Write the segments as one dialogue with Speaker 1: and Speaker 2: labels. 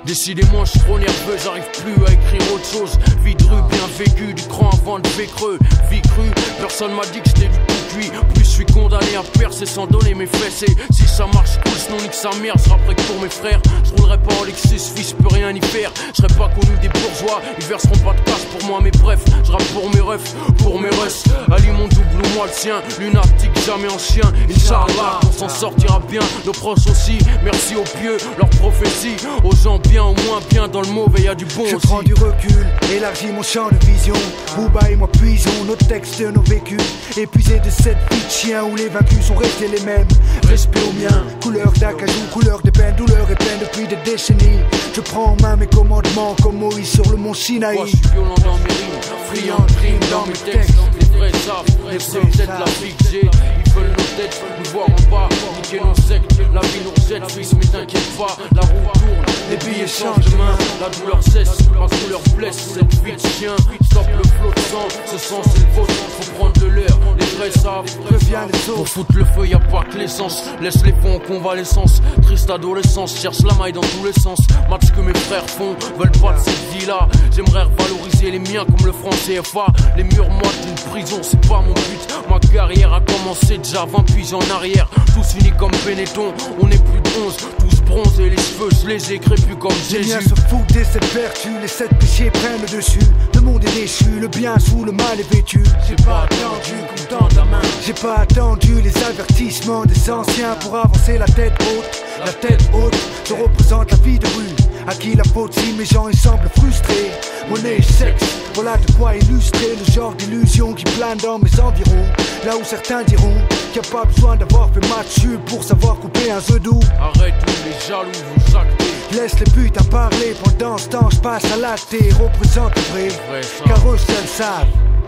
Speaker 1: Décidément je suis trop nerveux, j'arrive plus à écrire autre chose. Vie de rue bien vécue, du cran avant de creux. Vie crue, personne m'a dit que j'étais du tout cuit. Plus je suis condamné à percer sans donner mes fesses. Et si ça marche cool, sinon nique sa mère, sera prêt que pour mes frères. Je roulerai pas en Lexus, fils, peux rien y faire. Je serai pas connu des bourgeois, ils verseront pas de cash pour moi. Mais bref, je rappe pour mes refs, pour mes russes. Ali mon double ou moi le sien, lunatique jamais en chien. Inch'Allah, on s'en sortira bien, nos proches aussi. Merci aux pieux, leurs prophéties. Aux gens bien, au moins bien, dans le mauvais y'a du bon
Speaker 2: je
Speaker 1: aussi.
Speaker 2: prends du recul, élargis mon champ de vision. Booba et moi puisons nos textes, nos vécus. Épuisés de cette vie de chien où les vaincus sont restés les mêmes. Respect au mien, couleur d'acajou, couleur de peine, douleur et peine depuis des décennies. Je prends en main mes commandements comme Moïse sur le mont Sinaï.
Speaker 1: Moi je suis violent dans mes rimes, friand de crimes dans mes textes. Les vrais savent, c'est peut-être la vie que j'ai. Ils veulent nos têtes, nous voir en bas, niquer nos sectes. La vie nous rejette, fils, mais t'inquiète pas, la roue tourne, les billets changent de main. La douleur cesse, ma douleur blesse. Cette vie de chien, stop le flot de sang. Ce sang c'est le vôtre, faut prendre de l'air. Les vrais savent,
Speaker 2: Reviens les autres.
Speaker 1: pour foutre le feu, y'a pas que l'essence. Laisse les fonds en convalescence. Triste adolescence, cherche la maille dans tous les sens. Match que mes frères font, veulent pas de cette vie-là. J'aimerais revaloriser les miens comme le franc CFA. Les murs moites d'une prison, c'est pas mon but. Ma carrière a commencé déjà 20 puis en arrière. Tous unis comme Benetton, on est plus de 11. Tous bronzés, les cheveux, je les ai crépus comme
Speaker 2: Les
Speaker 1: Jésus.
Speaker 2: miens se foutent des sept vertus, les sept péchés prennent le dessus. Le monde est déchu, le bien sous le mal est vêtu. J'ai pas attendu qu'on tende la main. J'ai pas attendu les avertissements des anciens pour avancer la tête haute. La tête haute, je représente la vie de rue. À qui la faute si mes gens ils semblent frustrés. Monnaie, sexe, voilà de quoi illustrer le genre d'illusion qui plane dans mes environs. Là où certains diront qu'il n'y a pas besoin d'avoir fait match pour savoir couper un œuf doux.
Speaker 1: Arrête tous les jaloux, vous actez.
Speaker 2: Laisse les putes à parler, pendant ce temps je passe à l'acte et représente le vrai. Car eux seuls savent.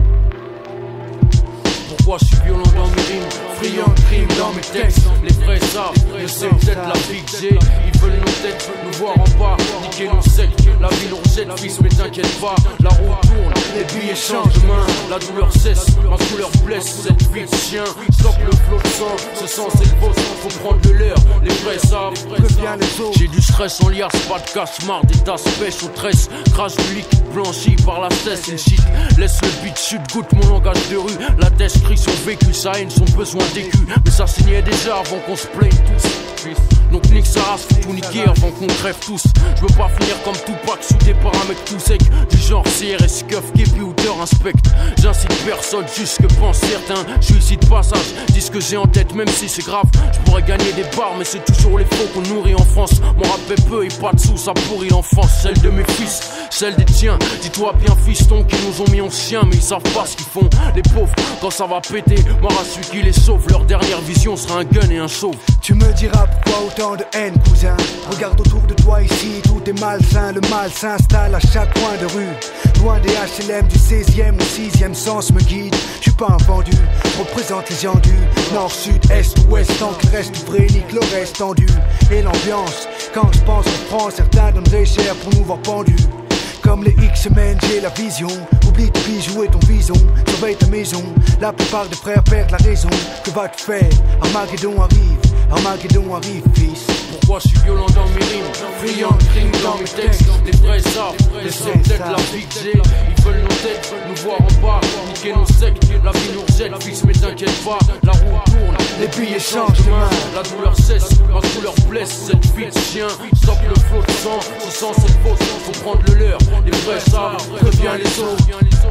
Speaker 1: Pourquoi je suis violent dans mes rimes, friand de crimes dans mes textes. Les vrais savent, mais c'est peut-être la vie que j'ai. Ils veulent nos têtes, nous voir en bas, niquer nos sectes. La vie nous rejette, fils, mais t'inquiète pas, la roue tourne, les billets changent de main. La douleur cesse, ma douleur blesse. Cette vie de chien, stop le flot de sang. Ce sang c'est le vôtre, faut prendre de l'air. Les vrais savent,
Speaker 2: Préviens les autres.
Speaker 1: j'ai du stress en liasse, pas de cache-marre, des tasses pêche aux tresses. Crache du liquide blanchi par la cesse, une shit. Laisse le beat chute, goûte mon langage de rue. La tête crie son vécu, sa haine, son besoin d'écu. Mais ça signait déjà avant qu'on se plaigne tous. Donc nique sa race, faut tout niquer avant qu'on crève tous. Je veux pas finir comme Tupac, soudé par un mec tout sec. Du genre CRS, Cuff, Képi ou Deur inspecte. J'incite personne, juste que pense certains. Je suis ici de passage, dis ce que j'ai en tête, même si c'est grave. Je pourrais gagner des barres, mais c'est toujours les faux qu'on nourrit en France. Mon rap est peu et pas de sous, ça pourrit l'enfance. Celle de mes fils, celle des tiens. Dis-toi bien fiston qu'ils nous ont mis en chien, mais ils savent pas ce qu'ils font. Les pauvres, quand ça va péter, mort à celui qui les sauve. Leur dernière vision sera un gun et un chauve.
Speaker 2: Tu me diras pourquoi autant de haine, cousin. Regarde autour de toi ici, tout est malsain. Le mal s'installe à chaque coin de rue. Loin des HLM du 16e au 6e sens me guide. Je suis pas un vendu, représente les gens du nord, sud, est, ouest. Tant qu'il reste ouvré, nique le reste tendu. Et l'ambiance, quand je pense en France, certains donneraient cher pour nous voir pendus. Comme les X-Men, j'ai la vision. Oublie tes bijoux et ton vison. Surveille ta maison. La plupart des frères perdent la raison. Que vas-tu faire? Armageddon arrive. Armageddon arrive, fils.
Speaker 1: Pourquoi je suis violent dans mes rimes, friand de crimes dans mes textes. Les vrais savent, mais c'est peut-être la vie que j'ai. Ils veulent nos têtes, nous voir en bas, niquer nos sectes. La vie nous rejette, fils, mais t'inquiète pas, la roue tourne, les billets changent de main. La douleur cesse, ma douleur blesse. Cette vie de chien, stop le flot de sang. Ce sang c'est le vôtre, faut prendre le leur. Les vrais savent, préviens les autres.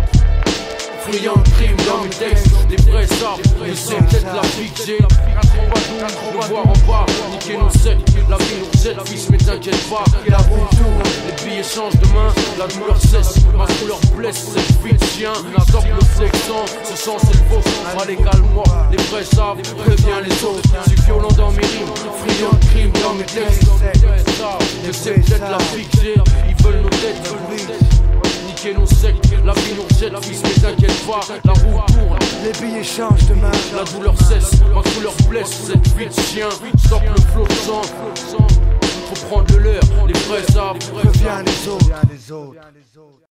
Speaker 1: Friand de crimes dans mes textes, les vrais savent, mais c'est peut-être la vie que j'ai. Nous voir en bas, niquer nos sectes. La vie nous rejette, fils, mais t'inquiète pas, la roue tourne, les billets changent de main. La douleur cesse, ma douleur blesse. Cette vie de chien, stop le flexant. Ce sang c'est le vôtre, allez calme-moi. Les vrais savent, préviens les autres. Je suis violent dans mes rimes, friand de crimes dans mes textes. Les vrais savent, mais c'est peut-être la vie que j'ai. Ils veulent nos têtes, niquer nos sectes. La vie nous rejette, fils, mais t'inquiète pas, la roue tourne,
Speaker 2: les billets changent de main.
Speaker 1: la douleur cesse, ma douleur blesse. Cette vie de chien, stop le flot de sang. Faut prendre le leur, les vrais savent.
Speaker 2: Préviens les autres.